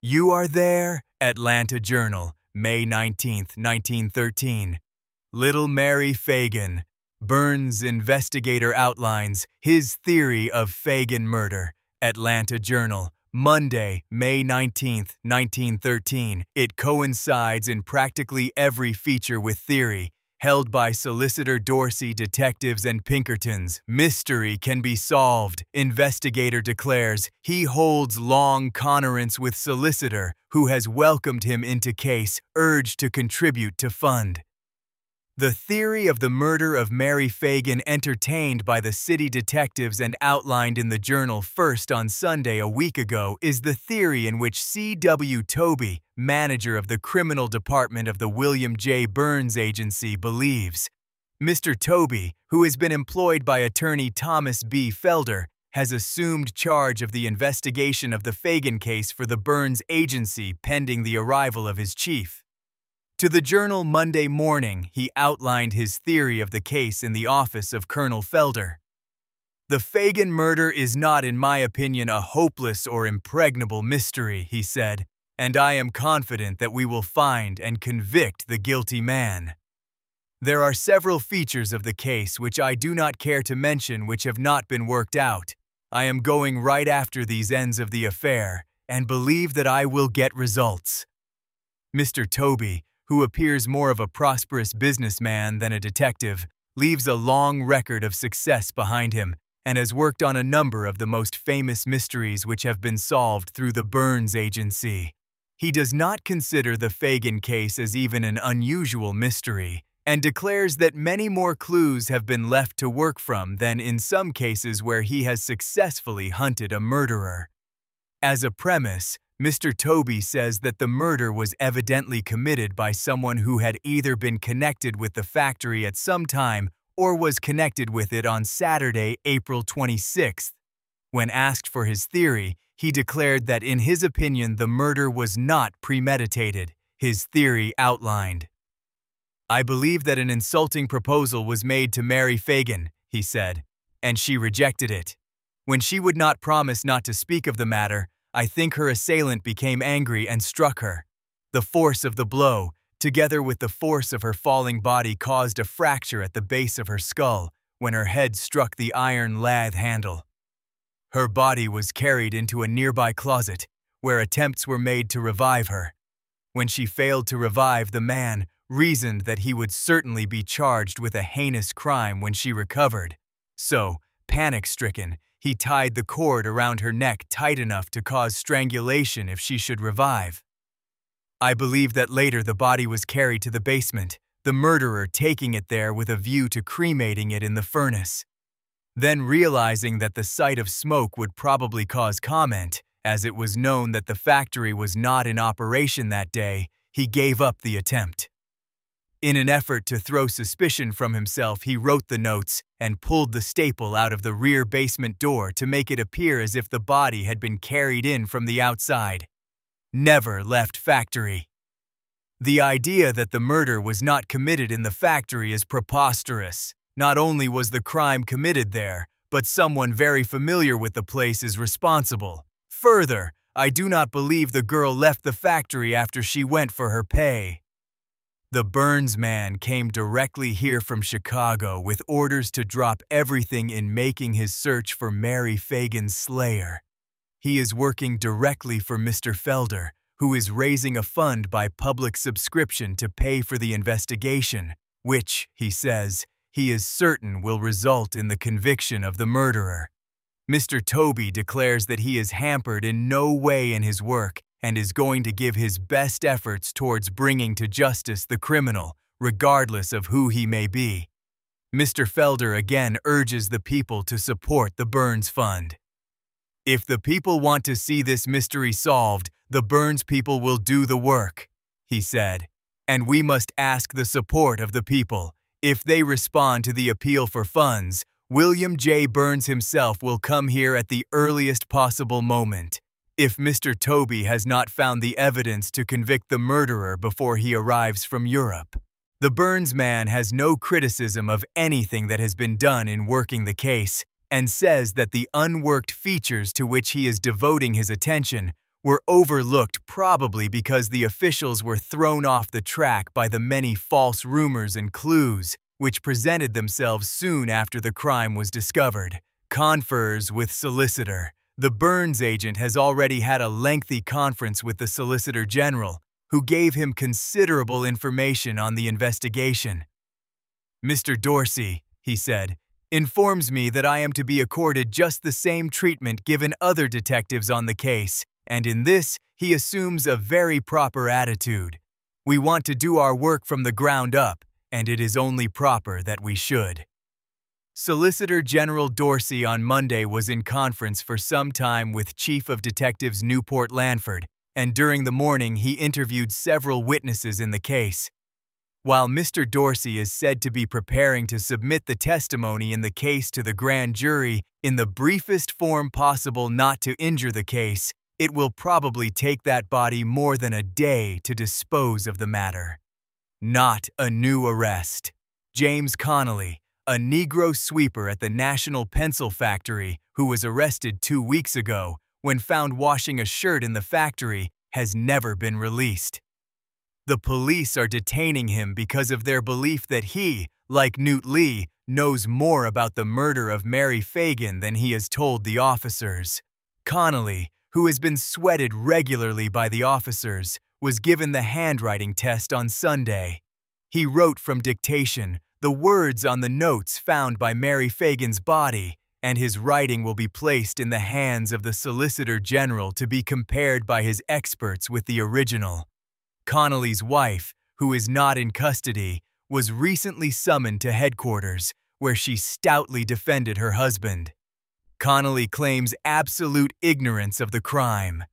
You Are There, Atlanta Journal, May 19, 1913. Little Mary Fagan. Burns investigator outlines his theory of Fagan murder. Atlanta Journal, Monday, May 19, 1913. It coincides in practically every feature with theory held by Solicitor Dorsey, detectives, and Pinkertons. Mystery can be solved, investigator declares. He holds long conference with solicitor, who has welcomed him into case, urged to contribute to fund. The theory of the murder of Mary Fagan entertained by the city detectives and outlined in the Journal first on Sunday a week ago is the theory in which C.W. Tobey, manager of the criminal department of the William J. Burns Agency, believes. Mr. Tobey, who has been employed by attorney Thomas B. Felder, has assumed charge of the investigation of the Fagan case for the Burns Agency pending the arrival of his chief. To the Journal Monday morning, he outlined his theory of the case in the office of Colonel Felder. The Fagan murder is not, in my opinion, a hopeless or impregnable mystery, he said, and I am confident that we will find and convict the guilty man. There are several features of the case which I do not care to mention which have not been worked out. I am going right after these ends of the affair and believe that I will get results. Mr. Tobey, who appears more of a prosperous businessman than a detective, leaves a long record of success behind him and has worked on a number of the most famous mysteries which have been solved through the Burns Agency. He does not consider the Fagan case as even an unusual mystery and declares that many more clues have been left to work from than in some cases where he has successfully hunted a murderer. As a premise, Mr. Tobey says that the murder was evidently committed by someone who had either been connected with the factory at some time or was connected with it on Saturday, April 26th. When asked for his theory, he declared that in his opinion the murder was not premeditated. His theory outlined. I believe that an insulting proposal was made to Mary Fagan, he said, and she rejected it. When she would not promise not to speak of the matter, I think her assailant became angry and struck her. The force of the blow, together with the force of her falling body, caused a fracture at the base of her skull when her head struck the iron lathe handle. Her body was carried into a nearby closet, where attempts were made to revive her. When she failed to revive, the man reasoned that he would certainly be charged with a heinous crime when she recovered. So, panic-stricken, he tied the cord around her neck tight enough to cause strangulation if she should revive. I believe that later the body was carried to the basement, the murderer taking it there with a view to cremating it in the furnace. Then, realizing that the sight of smoke would probably cause comment, as it was known that the factory was not in operation that day, he gave up the attempt. In an effort to throw suspicion from himself, he wrote the notes and pulled the staple out of the rear basement door to make it appear as if the body had been carried in from the outside. Never left factory. The idea that the murder was not committed in the factory is preposterous. Not only was the crime committed there, but someone very familiar with the place is responsible. Further, I do not believe the girl left the factory after she went for her pay. The Burns man came directly here from Chicago with orders to drop everything in making his search for Mary Fagan's slayer. He is working directly for Mr. Felder, who is raising a fund by public subscription to pay for the investigation, which, he says, he is certain will result in the conviction of the murderer. Mr. Tobey declares that he is hampered in no way in his work and is going to give his best efforts towards bringing to justice the criminal, regardless of who he may be. Mr. Felder again urges the people to support the Burns Fund. If the people want to see this mystery solved, the Burns people will do the work, he said, and we must ask the support of the people. If they respond to the appeal for funds, William J. Burns himself will come here at the earliest possible moment. If Mr. Tobey has not found the evidence to convict the murderer before he arrives from Europe. The Burns man has no criticism of anything that has been done in working the case and says that the unworked features to which he is devoting his attention were overlooked, probably because the officials were thrown off the track by the many false rumors and clues which presented themselves soon after the crime was discovered. Confers with solicitor. The Burns agent has already had a lengthy conference with the Solicitor General, who gave him considerable information on the investigation. "Mr. Dorsey," he said, "informs me that I am to be accorded just the same treatment given other detectives on the case, and in this he assumes a very proper attitude. We want to do our work from the ground up, and it is only proper that we should." Solicitor General Dorsey on Monday was in conference for some time with Chief of Detectives Newport Lanford, and during the morning he interviewed several witnesses in the case. While Mr. Dorsey is said to be preparing to submit the testimony in the case to the grand jury in the briefest form possible not to injure the case, it will probably take that body more than a day to dispose of the matter. Not a new arrest. James Connolly, a Negro sweeper at the National Pencil Factory who was arrested 2 weeks ago when found washing a shirt in the factory, has never been released. The police are detaining him because of their belief that he, like Newt Lee, knows more about the murder of Mary Fagan than he has told the officers. Connolly, who has been sweated regularly by the officers, was given the handwriting test on Sunday. He wrote from dictation the words on the notes found by Mary Fagan's body, and his writing will be placed in the hands of the Solicitor General to be compared by his experts with the original. Connolly's wife, who is not in custody, was recently summoned to headquarters, where she stoutly defended her husband. Connolly claims absolute ignorance of the crime.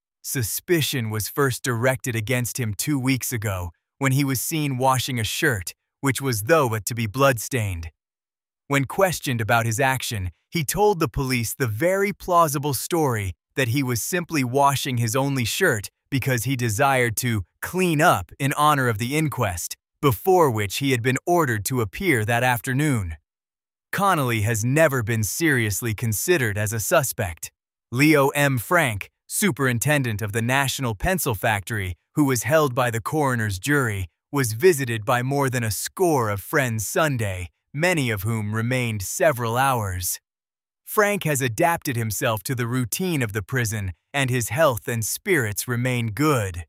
Suspicion was first directed against him 2 weeks ago when he was seen washing a shirt, which was thought to be bloodstained. When questioned about his action, he told the police the very plausible story that he was simply washing his only shirt because he desired to clean up in honor of the inquest, before which he had been ordered to appear that afternoon. Connolly has never been seriously considered as a suspect. Leo M. Frank, superintendent of the National Pencil Factory, who was held by the coroner's jury, was visited by more than a score of friends Sunday, many of whom remained several hours. Frank has adapted himself to the routine of the prison, and his health and spirits remain good.